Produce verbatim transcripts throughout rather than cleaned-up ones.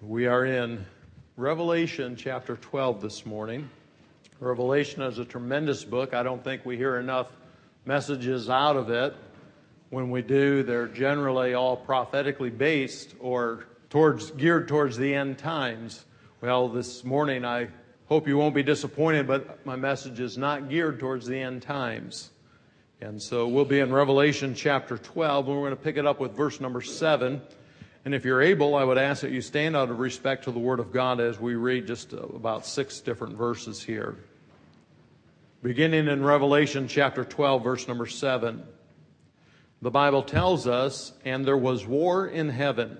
We are in Revelation chapter twelve this morning. Revelation is a tremendous book. I don't think we hear enough messages out of it. When we do, they're generally all prophetically based or towards geared towards the end times. Well, this morning I hope you won't be disappointed, but my message is not geared towards the end times. And so we'll be in Revelation chapter twelve, and we're going to pick it up with verse number seven. And if you're able, I would ask that you stand out of respect to the Word of God as we read just about six different verses here. Beginning in Revelation chapter twelve, verse number seven. The Bible tells us, "And there was war in heaven.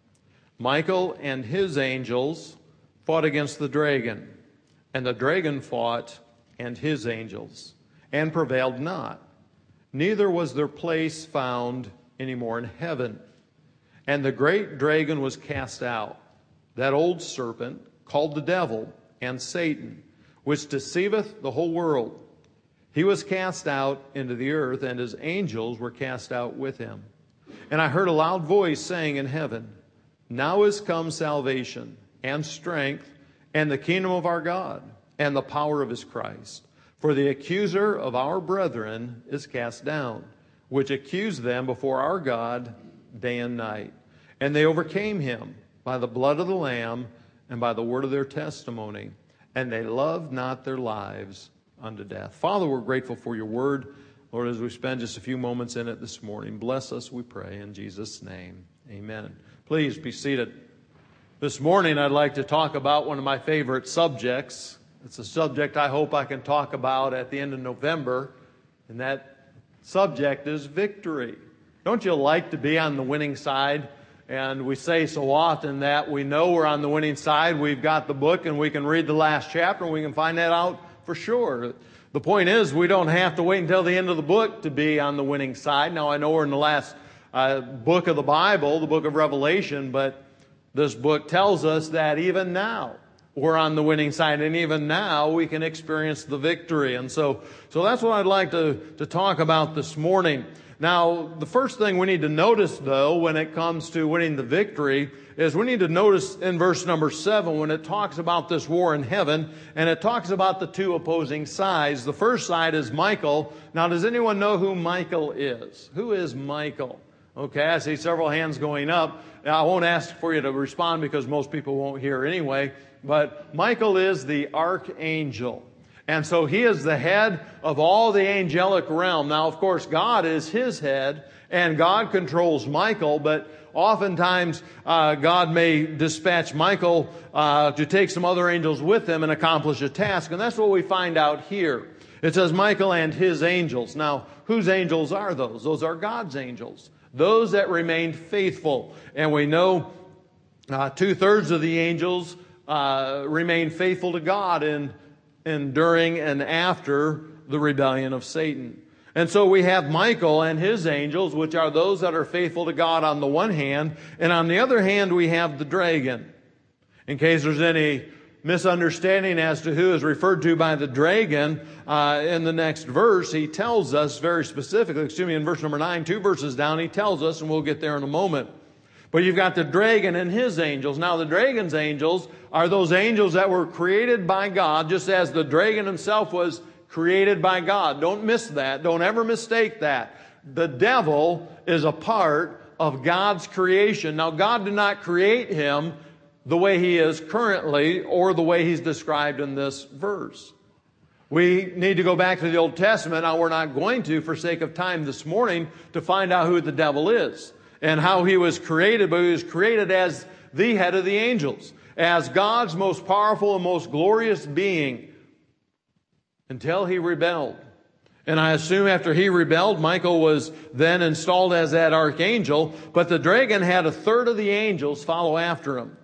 Michael and his angels fought against the dragon, and the dragon fought and his angels, and prevailed not. Neither was their place found any more in heaven. And the great dragon was cast out, that old serpent, called the devil and Satan, which deceiveth the whole world. He was cast out into the earth, and his angels were cast out with him. And I heard a loud voice saying in heaven, Now is come salvation, and strength, and the kingdom of our God, and the power of his Christ. For the accuser of our brethren is cast down, which accused them before our God day and night. And they overcame him by the blood of the Lamb and by the word of their testimony. And they loved not their lives unto death." Father, we're grateful for your word. Lord, as we spend just a few moments in it this morning, bless us, we pray, in Jesus' name. Amen. Please be seated. This morning, I'd like to talk about one of my favorite subjects. It's a subject I hope I can talk about at the end of November, and that subject is victory. Don't you like to be on the winning side? And we say so often that we know we're on the winning side. We've got the book and we can read the last chapter and we can find that out for sure. The point is, we don't have to wait until the end of the book to be on the winning side. Now, I know we're in the last uh, book of the Bible, the book of Revelation, but this book tells us that even now we're on the winning side, and even now we can experience the victory. And so, so that's what I'd like to, to talk about this morning. Now, the first thing we need to notice, though, when it comes to winning the victory, is we need to notice in verse number seven when it talks about this war in heaven, and it talks about the two opposing sides. The first side is Michael. Now, does anyone know who Michael is? Who is Michael? Okay, I see several hands going up. Now, I won't ask for you to respond because most people won't hear anyway, but Michael is the archangel. And so he is the head of all the angelic realm. Now, of course, God is his head, and God controls Michael, but oftentimes uh, God may dispatch Michael uh, to take some other angels with him and accomplish a task. And that's what we find out here. It says Michael and his angels. Now, whose angels are those? Those are God's angels, those that remained faithful. And we know uh, two-thirds of the angels uh, remained faithful to God in and during and after the rebellion of Satan. And so we have Michael and his angels, which are those that are faithful to God on the one hand, and on the other hand we have the dragon. In case there's any misunderstanding as to who is referred to by the dragon, uh, in the next verse, he tells us very specifically, excuse me, in verse number nine, two verses down, he tells us, and we'll get there in a moment. But you've got the dragon and his angels. Now, the dragon's angels are those angels that were created by God, just as the dragon himself was created by God. Don't miss that. Don't ever mistake that. The devil is a part of God's creation. Now, God did not create him the way he is currently or the way he's described in this verse. We need to go back to the Old Testament. Now, we're not going to, for sake of time this morning, to find out who the devil is and how he was created, but he was created as the head of the angels, as God's most powerful and most glorious being, until he rebelled. And I assume after he rebelled, Michael was then installed as that archangel, but the dragon had a third of the angels follow after him.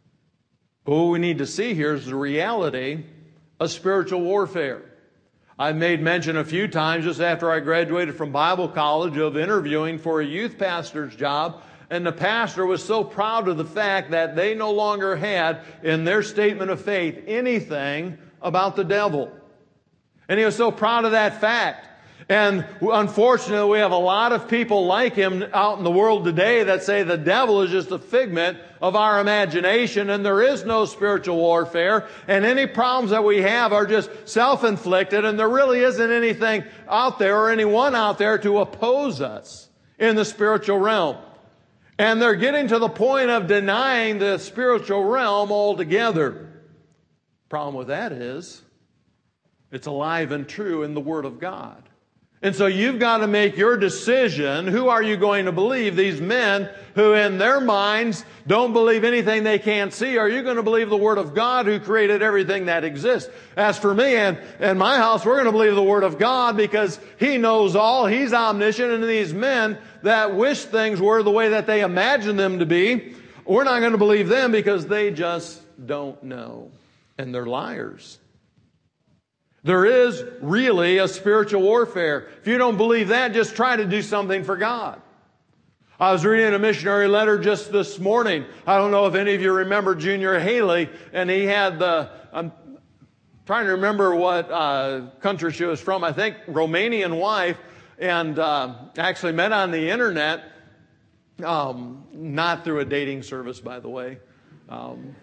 But what we need to see here is the reality of spiritual warfare. I've made mention a few times just after I graduated from Bible college of interviewing for a youth pastor's job, and the pastor was so proud of the fact that they no longer had in their statement of faith anything about the devil. And he was so proud of that fact. And unfortunately, we have a lot of people like him out in the world today that say the devil is just a figment of our imagination and there is no spiritual warfare and any problems that we have are just self-inflicted and there really isn't anything out there or anyone out there to oppose us in the spiritual realm. And they're getting to the point of denying the spiritual realm altogether. Problem with that is it's alive and true in the Word of God. And so you've got to make your decision. Who are you going to believe? These men who in their minds don't believe anything they can't see. Are you going to believe the Word of God who created everything that exists? As for me and, and my house, we're going to believe the Word of God because He knows all. He's omniscient. And these men that wish things were the way that they imagine them to be, we're not going to believe them because they just don't know. And they're liars. There is really a spiritual warfare. If you don't believe that, just try to do something for God. I was reading a missionary letter just this morning. I don't know if any of you remember Junior Haley, and he had the, I'm trying to remember what uh, country she was from, I think Romanian wife, and uh, actually met on the internet, um, not through a dating service, by the way. Um,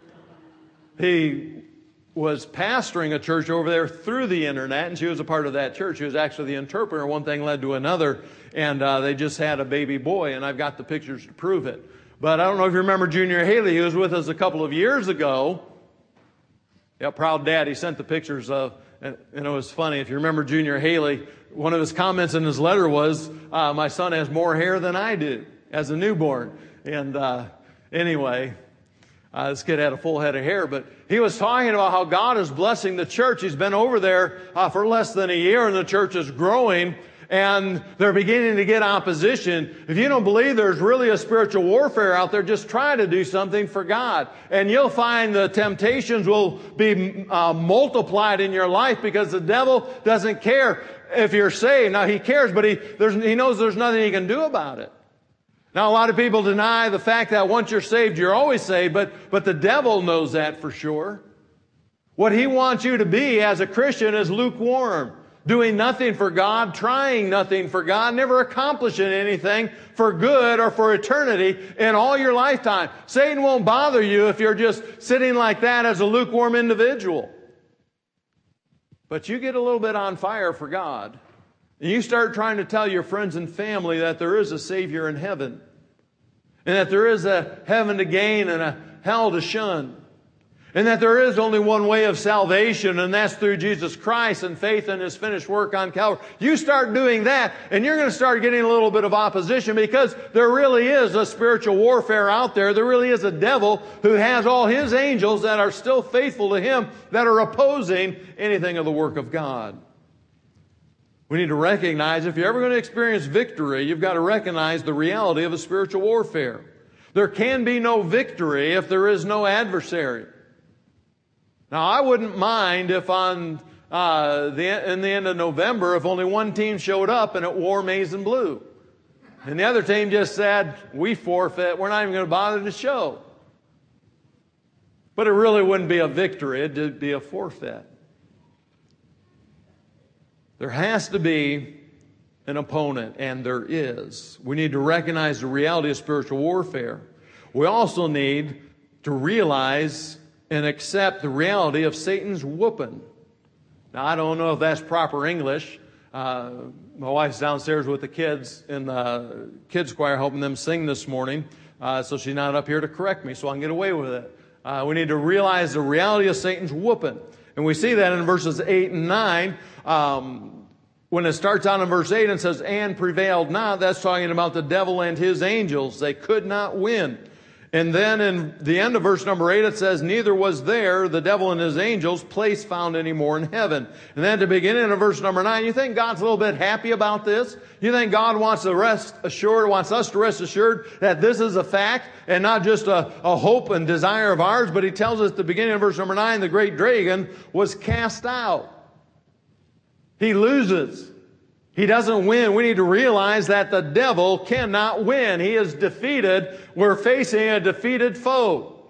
he was pastoring a church over there through the internet, and she was a part of that church. She was actually the interpreter. One thing led to another, and uh, they just had a baby boy, and I've got the pictures to prove it. But I don't know if you remember Junior Haley. He was with us a couple of years ago. Yeah, proud dad. He sent the pictures of, and, and it was funny. If you remember Junior Haley, one of his comments in his letter was, uh, my son has more hair than I do as a newborn. And uh, anyway... Uh, this kid had a full head of hair, but he was talking about how God is blessing the church. He's been over there uh, for less than a year, and the church is growing, and they're beginning to get opposition. If you don't believe there's really a spiritual warfare out there, just try to do something for God. And you'll find the temptations will be uh, multiplied in your life because the devil doesn't care if you're saved. Now, he cares, but he, there's, he knows there's nothing he can do about it. Now, a lot of people deny the fact that once you're saved, you're always saved, but, but the devil knows that for sure. What he wants you to be as a Christian is lukewarm, doing nothing for God, trying nothing for God, never accomplishing anything for good or for eternity in all your lifetime. Satan won't bother you if you're just sitting like that as a lukewarm individual. But you get a little bit on fire for God. And you start trying to tell your friends and family that there is a Savior in heaven. And that there is a heaven to gain and a hell to shun. And that there is only one way of salvation, and that's through Jesus Christ and faith in His finished work on Calvary. You start doing that, and you're going to start getting a little bit of opposition because there really is a spiritual warfare out there. There really is a devil who has all his angels that are still faithful to him that are opposing anything of the work of God. We need to recognize if you're ever going to experience victory, you've got to recognize the reality of a spiritual warfare. There can be no victory if there is no adversary. Now, I wouldn't mind if on uh, the in the end of November, if only one team showed up and it wore maize and blue, and the other team just said, "We forfeit. We're not even going to bother to show." But it really wouldn't be a victory; it'd be a forfeit. There has to be an opponent, and there is. We need to recognize the reality of spiritual warfare. We also need to realize and accept the reality of Satan's whooping. Now, I don't know if that's proper English. Uh, my wife's downstairs with the kids in the kids' choir helping them sing this morning, uh, so she's not up here to correct me, so I can get away with it. Uh, we need to realize the reality of Satan's whooping. And we see that in verses eight and nine. Um, when it starts out in verse eight and says, "and prevailed not," that's talking about the devil and his angels. They could not win. And then in the end of verse number eight, it says, "neither was there, the devil and his angels, place found any more in heaven." And then at the beginning of verse number nine, you think God's a little bit happy about this? You think God wants to rest assured, wants us to rest assured that this is a fact and not just a, a hope and desire of ours? But He tells us at the beginning of verse number nine, the great dragon was cast out. He loses. He doesn't win. We need to realize that the devil cannot win. He is defeated. We're facing a defeated foe.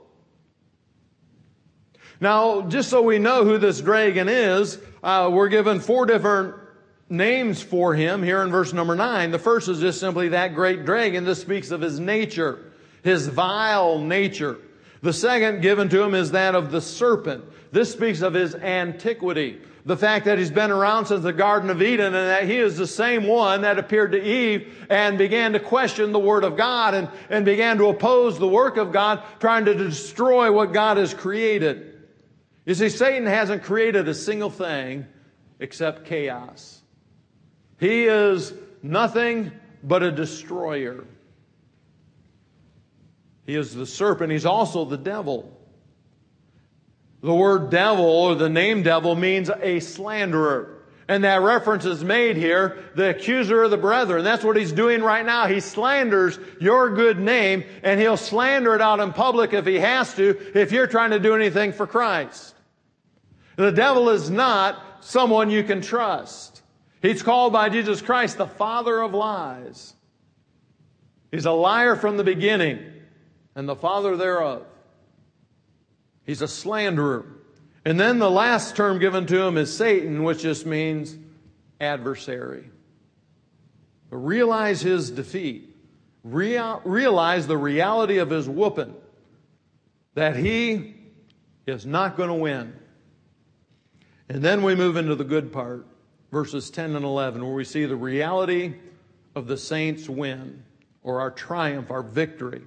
Now, just so we know who this dragon is, uh, we're given four different names for him here in verse number nine. The first is just simply that great dragon. This speaks of his nature, his vile nature. The second given to him is that of the serpent. This speaks of his antiquity. The fact that he's been around since the Garden of Eden, and that he is the same one that appeared to Eve and began to question the Word of God and, and began to oppose the work of God, trying to destroy what God has created. You see, Satan hasn't created a single thing except chaos. He is nothing but a destroyer. He is the serpent. He's also the devil. The word devil, or the name devil, means a slanderer. And that reference is made here, the accuser of the brethren. That's what he's doing right now. He slanders your good name, and he'll slander it out in public if he has to, if you're trying to do anything for Christ. The devil is not someone you can trust. He's called by Jesus Christ the father of lies. He's a liar from the beginning, and the father thereof. He's a slanderer. And then the last term given to him is Satan, which just means adversary. But realize his defeat. Real, realize the reality of his whooping. That he is not going to win. And then we move into the good part. Verses ten and eleven, where we see the reality of the saints' win, or our triumph, our victory.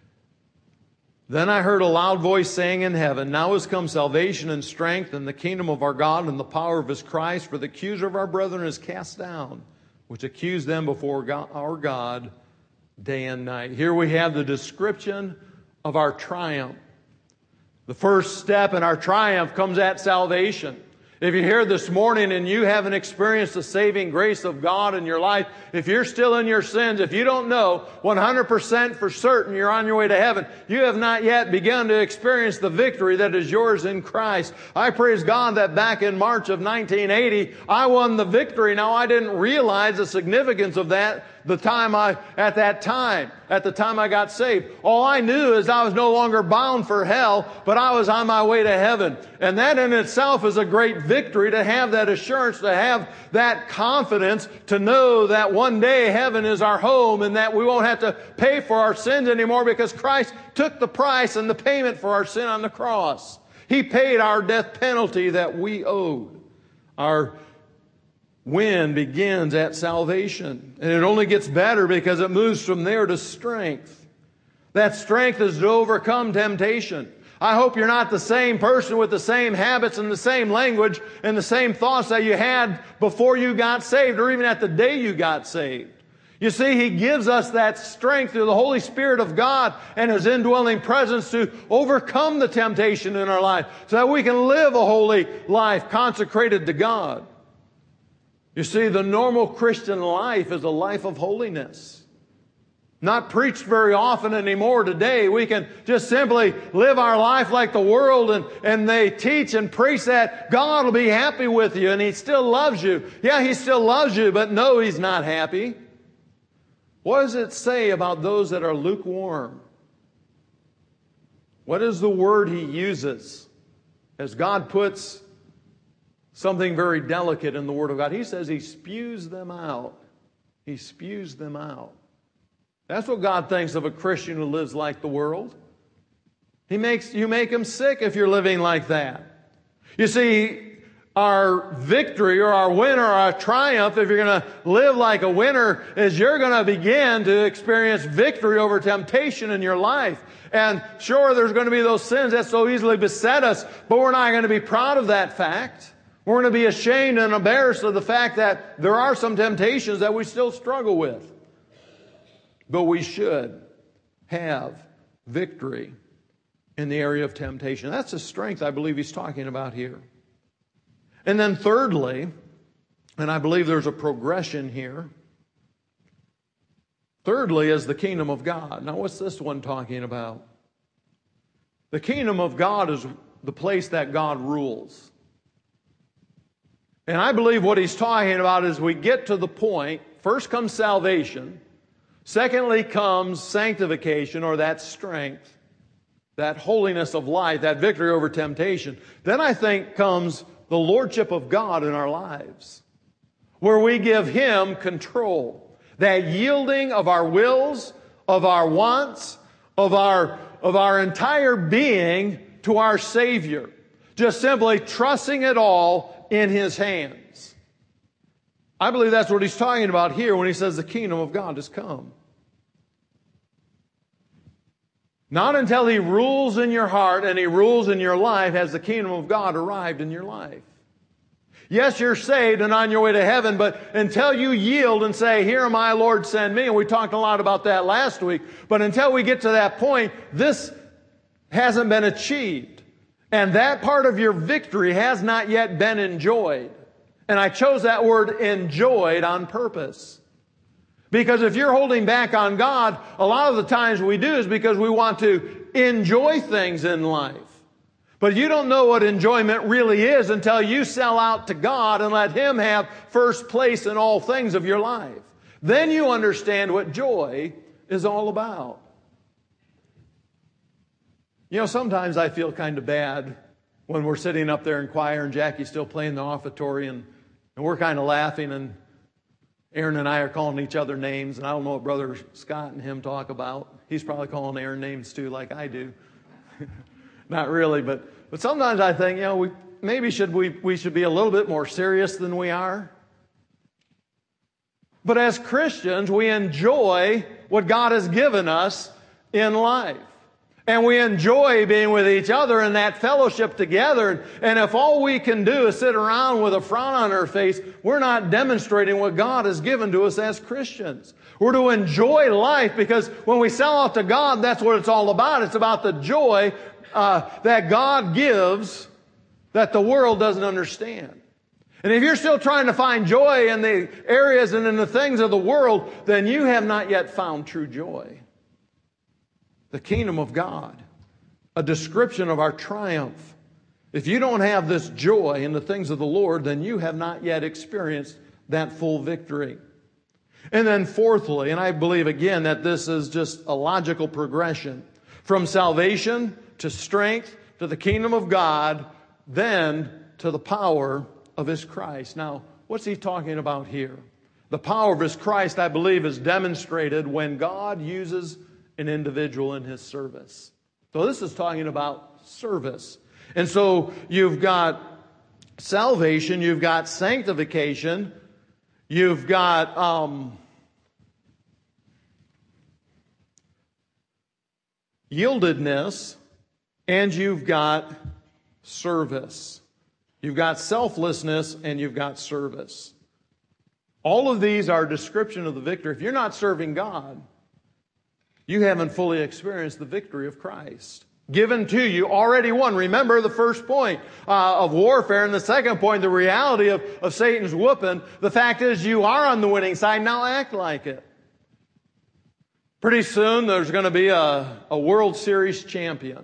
Then I heard a loud voice saying in heaven, now is come salvation and strength and the kingdom of our God and the power of his Christ, for the accuser of our brethren is cast down, which accused them before God, our God day and night. Here we have the description of our triumph. The first step in our triumph comes at salvation. If you're here this morning and you haven't experienced the saving grace of God in your life, if you're still in your sins, if you don't know one hundred percent for certain you're on your way to heaven, you have not yet begun to experience the victory that is yours in Christ. I praise God that back in March of nineteen eighty, I won the victory. Now, I didn't realize the significance of that the time I, at that time, at the time I got saved. All I knew is I was no longer bound for hell, but I was on my way to heaven. And that in itself is a great victory, to have that assurance, to have that confidence, to know that one day heaven is our home and that we won't have to pay for our sins anymore because Christ took the price and the payment for our sin on the cross. He paid our death penalty that we owed. Our win begins at salvation. And it only gets better because it moves from there to strength. That strength is to overcome temptation. I hope you're not the same person with the same habits and the same language and the same thoughts that you had before you got saved, or even at the day you got saved. You see, He gives us that strength through the Holy Spirit of God and His indwelling presence to overcome the temptation in our life so that we can live a holy life consecrated to God. You see, the normal Christian life is a life of holiness. Not preached very often anymore today. We can just simply live our life like the world, and, and they teach and preach that God will be happy with you and He still loves you. Yeah, He still loves you, but no, He's not happy. What does it say about those that are lukewarm? What is the word He uses as God puts something very delicate in the Word of God? He says He spews them out. He spews them out. That's what God thinks of a Christian who lives like the world. He makes you make him sick if you're living like that. You see, our victory or our win or our triumph, if you're going to live like a winner, is you're going to begin to experience victory over temptation in your life. And sure, there's going to be those sins that so easily beset us, but we're not going to be proud of that fact. We're going to be ashamed and embarrassed of the fact that there are some temptations that we still struggle with. But we should have victory in the area of temptation. That's the strength I believe He's talking about here. And then thirdly, and I believe there's a progression here. Thirdly is the kingdom of God. Now what's this one talking about? The kingdom of God is the place that God rules. And I believe what He's talking about is we get to the point, first comes salvation. Secondly comes sanctification, or that strength, that holiness of life, that victory over temptation. Then I think comes the lordship of God in our lives. where we give Him control. That yielding of our wills, of our wants, of our, of our entire being to our Savior. Just simply trusting it all in His hands. I believe that's what He's talking about here when He says the kingdom of God has come. Not until He rules in your heart and He rules in your life has the kingdom of God arrived in your life. Yes, you're saved and on your way to heaven, but until you yield and say, here am I, Lord, send me, and we talked a lot about that last week, but until we get to that point, this hasn't been achieved. And that part of your victory has not yet been enjoyed. And I chose that word enjoyed on purpose. Because if you're holding back on God, a lot of the times we do is because we want to enjoy things in life. But you don't know what enjoyment really is until you sell out to God and let Him have first place in all things of your life. Then you understand what joy is all about. You know, sometimes I feel kind of bad when we're sitting up there in choir and Jackie's still playing the offertory and, and we're kind of laughing and Aaron and I are calling each other names, and I don't know what Brother Scott and him talk about. He's probably calling Aaron names too, like I do. Not really, but but sometimes I think, you know, we maybe should we we should be a little bit more serious than we are. But as Christians, we enjoy what God has given us in life. And we enjoy being with each other in that fellowship together. And if all we can do is sit around with a frown on our face, we're not demonstrating what God has given to us as Christians. We're to enjoy life because when we sell out to God, that's what it's all about. It's about the joy uh, that God gives that the world doesn't understand. And if you're still trying to find joy in the areas and in the things of the world, then you have not yet found true joy. The kingdom of God, a description of our triumph. If you don't have this joy in the things of the Lord, then you have not yet experienced that full victory. And then fourthly, and I believe again that this is just a logical progression, from salvation to strength to the kingdom of God, then to the power of His Christ. Now, what's he talking about here? The power of His Christ, I believe, is demonstrated when God uses an individual in His service. So this is talking about service. And so you've got salvation, you've got sanctification, you've got um, yieldedness, and you've got service. You've got selflessness and you've got service. All of these are a description of the victory. If you're not serving God, you haven't fully experienced the victory of Christ. Given to you, already won. Remember the first point uh, of warfare, and the second point, the reality of, of Satan's whooping. The fact is you are on the winning side. Now act like it. Pretty soon there's going to be a, a World Series champion.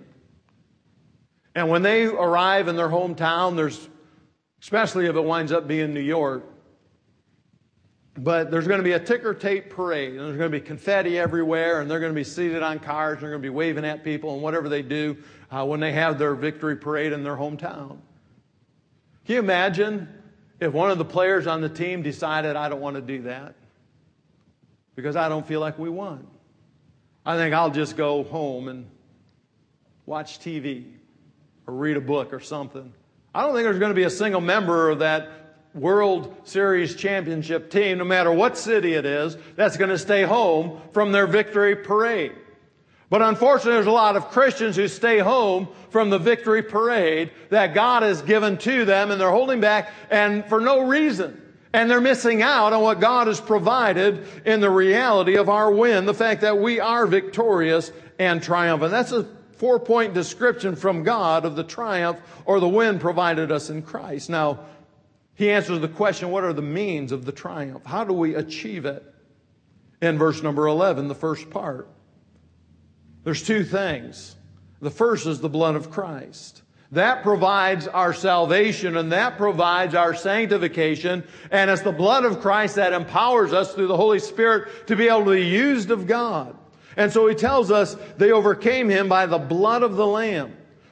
And when they arrive in their hometown, there's, especially if it winds up being New York, but there's going to be a ticker tape parade, and there's going to be confetti everywhere, and they're going to be seated on cars, and they're going to be waving at people and whatever they do uh, when they have their victory parade in their hometown. Can you imagine if one of the players on the team decided, I don't want to do that because I don't feel like we won? I think I'll just go home and watch T V or read a book or something. I don't think there's going to be a single member of that World Series championship team, no matter what city it is, that's going to stay home from their victory parade. But unfortunately, there's a lot of Christians who stay home from the victory parade that God has given to them, and they're holding back, and for no reason. And they're missing out on what God has provided in the reality of our win, the fact that we are victorious and triumphant. That's a four-point description from God of the triumph or the win provided us in Christ. Now, he answers the question, what are the means of the triumph? How do we achieve it? In verse number eleven, the first part. There's two things. The first is the blood of Christ. That provides our salvation, and that provides our sanctification. And it's the blood of Christ that empowers us through the Holy Spirit to be able to be used of God. And so he tells us they overcame him by the blood of the Lamb.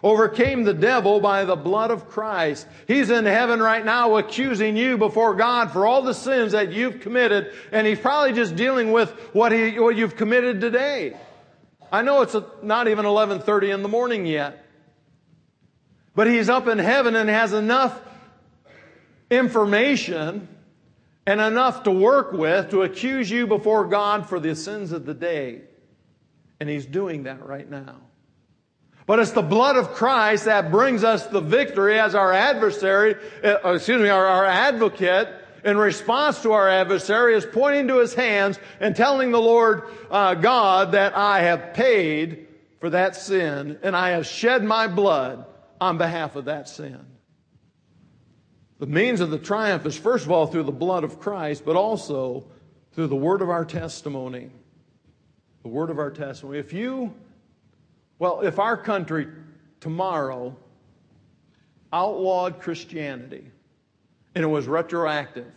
overcame the devil by the blood of Christ. He's in heaven right now accusing you before God for all the sins that you've committed, and He's probably just dealing with what, he, what you've committed today. I know it's not even eleven thirty in the morning yet, but He's up in heaven and has enough information and enough to work with to accuse you before God for the sins of the day. And He's doing that right now. But it's the blood of Christ that brings us the victory as our adversary, uh, excuse me, our, our advocate, in response to our adversary, is pointing to his hands and telling the Lord uh, God that I have paid for that sin and I have shed my blood on behalf of that sin. The means of the triumph is first of all through the blood of Christ, but also through the word of our testimony. The word of our testimony. If you Well, if our country tomorrow outlawed Christianity and it was retroactive,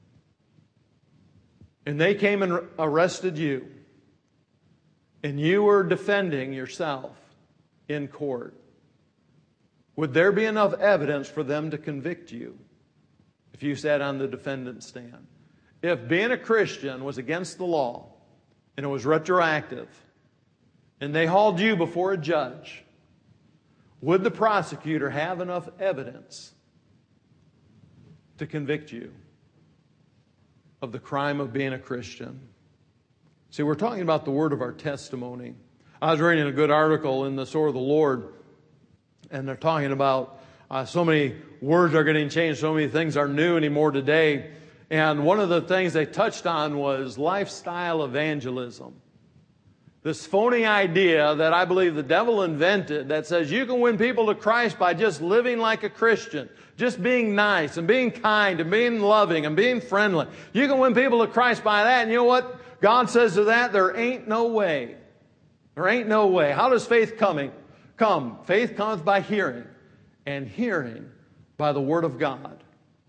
and they came and arrested you, and you were defending yourself in court, would there be enough evidence for them to convict you if you sat on the defendant's stand? If being a Christian was against the law and it was retroactive, and they hauled you before a judge, would the prosecutor have enough evidence to convict you of the crime of being a Christian? See, we're talking about the word of our testimony. I was reading a good article in the Sword of the Lord, and they're talking about uh, so many words are getting changed, so many things are new anymore today. And one of the things they touched on was lifestyle evangelism. This phony idea that I believe the devil invented that says you can win people to Christ by just living like a Christian, just being nice and being kind and being loving and being friendly. You can win people to Christ by that. And you know what God says to that? There ain't no way. There ain't no way. How does faith coming come? Faith cometh by hearing, and hearing by the word of God.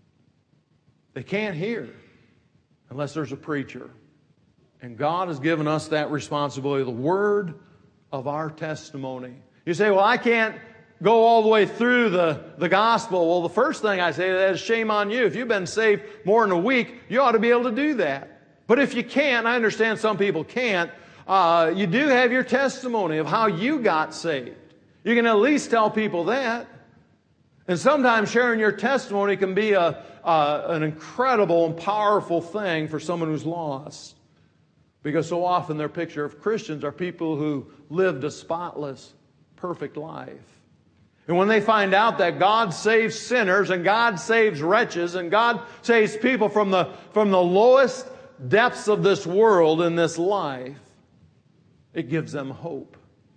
They can't hear unless there's a preacher. And God has given us that responsibility, the word of our testimony. You say, well, I can't go all the way through the, the gospel. Well, the first thing I say to that is shame on you. If you've been saved more than a week, you ought to be able to do that. But if you can't, I understand some people can't, uh, you do have your testimony of how you got saved. You can at least tell people that. And sometimes sharing your testimony can be a, uh, an incredible and powerful thing for someone who's lost. Because so often their picture of Christians are people who lived a spotless, perfect life. And when they find out that God saves sinners and God saves wretches and God saves people from the, from the lowest depths of this world in this life, it gives them hope.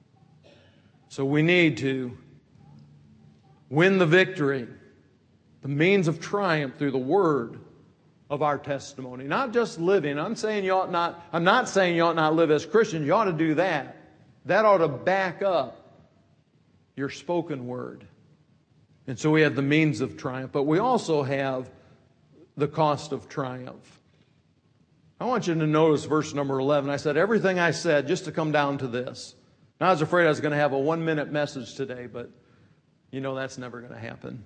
So we need to win the victory, the means of triumph through the word of our testimony. Not just living. I'm saying you ought not, I'm not saying you ought not live as Christians. You ought to do that. That ought to back up your spoken word. And so we have the means of triumph, but we also have the cost of triumph. I want you to notice verse number eleven. I said everything I said just to come down to this. And I was afraid I was going to have a one-minute message today, but you know that's never going to happen.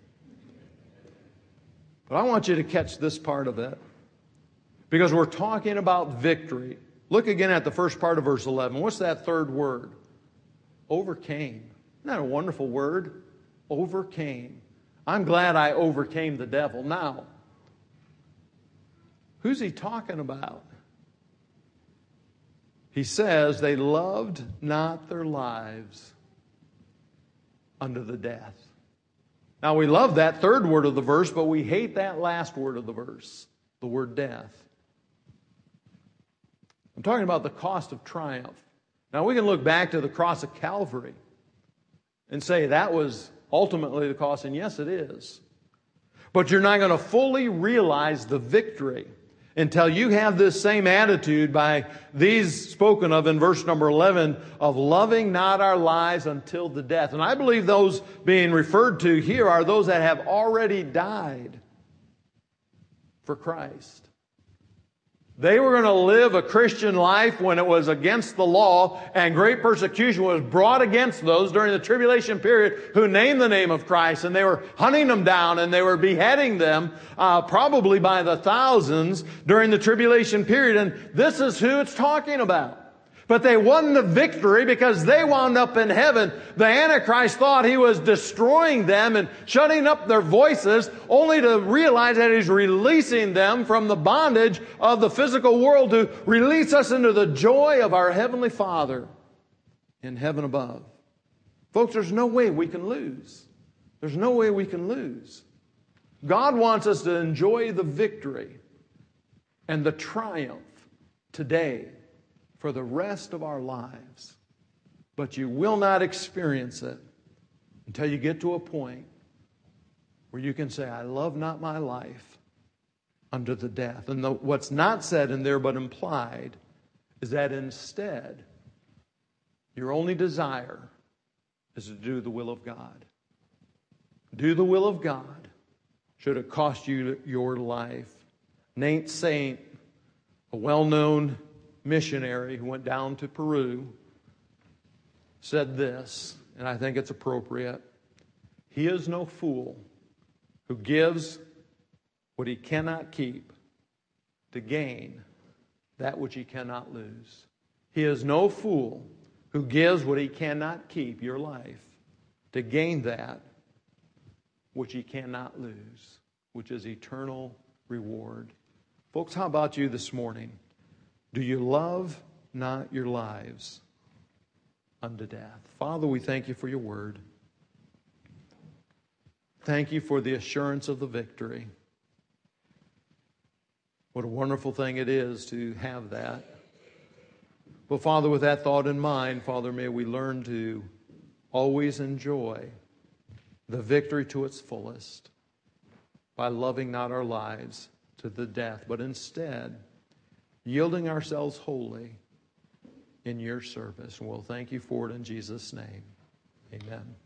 But I want you to catch this part of it, because we're talking about victory. Look again at the first part of verse eleven. What's that third word? Overcame. Isn't that a wonderful word? Overcame. I'm glad I overcame the devil. Now, who's he talking about? He says they loved not their lives unto the death. Now, we love that third word of the verse, but we hate that last word of the verse, the word death. I'm talking about the cost of triumph. Now, we can look back to the cross of Calvary and say that was ultimately the cost, and yes, it is. But you're not going to fully realize the victory until you have this same attitude by these spoken of in verse number eleven of loving not our lives until the death. And I believe those being referred to here are those that have already died for Christ. They were going to live a Christian life when it was against the law, and great persecution was brought against those during the tribulation period who named the name of Christ, and they were hunting them down and they were beheading them, uh, probably by the thousands during the tribulation period. And this is who it's talking about. But they won the victory because they wound up in heaven. The Antichrist thought he was destroying them and shutting up their voices, only to realize that he's releasing them from the bondage of the physical world to release us into the joy of our Heavenly Father in heaven above. Folks, there's no way we can lose. There's no way we can lose. God wants us to enjoy the victory and the triumph today for the rest of our lives. But you will not experience it until you get to a point where you can say, I love not my life unto the death. And the, what's not said in there but implied is that instead, your only desire is to do the will of God. Do the will of God, should it cost you your life. Nate Saint, a well-known missionary who went down to Peru, said this, and I think it's appropriate. He is no fool who gives what he cannot keep to gain that which he cannot lose. He is no fool who gives what he cannot keep, your life, to gain that which he cannot lose, which is eternal reward. Folks, how about you this morning? Do you love not your lives unto death? Father, we thank you for your word. Thank you for the assurance of the victory. What a wonderful thing it is to have that. But Father, with that thought in mind, Father, may we learn to always enjoy the victory to its fullest by loving not our lives to the death, but instead yielding ourselves wholly in your service. And we'll thank you for it in Jesus' name. Amen.